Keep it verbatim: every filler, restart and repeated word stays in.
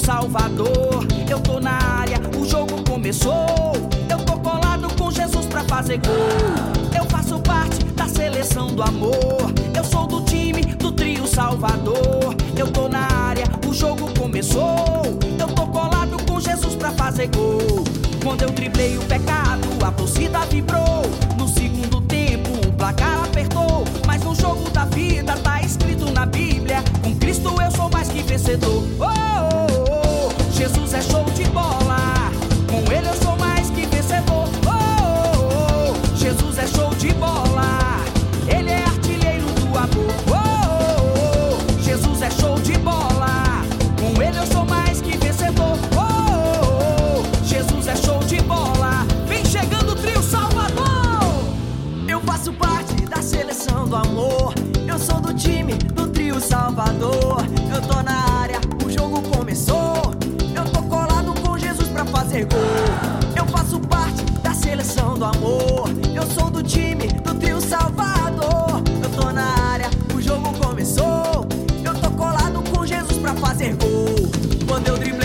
Salvador. Eu tô na área, o jogo começou. Eu tô colado com Jesus pra fazer gol. Eu faço parte da seleção do amor. Eu sou do time do trio Salvador. Eu tô na área, o jogo começou. Eu tô colado com Jesus pra fazer gol. Quando eu driblei o pecado, a torcida vibrou. No segundo tempo, o placar apertou. Mas no jogo da vida tá escrito na Bíblia: com Cristo eu sou mais que vencedor. Oh, oh, oh, Jesus é show de bola. Com Ele eu sou mais que vencedor. Oh, oh, oh, Jesus é show de bola. Ele é artilheiro do amor. Oh, oh, oh, Jesus é show de bola. Com Ele eu sou mais que vencedor. Oh, oh, oh, Jesus é show de bola. Vem chegando o trio Salvador. Eu faço parte da seleção do amor. Eu sou do time do trio Salvador. Eu tô na área, o jogo começou. Eu tô colado com Jesus pra fazer gol. Eu faço parte da seleção do amor. Eu sou do time do trio Salvador. Eu tô na área, o jogo começou. Eu tô colado com Jesus pra fazer gol. Quando eu driblei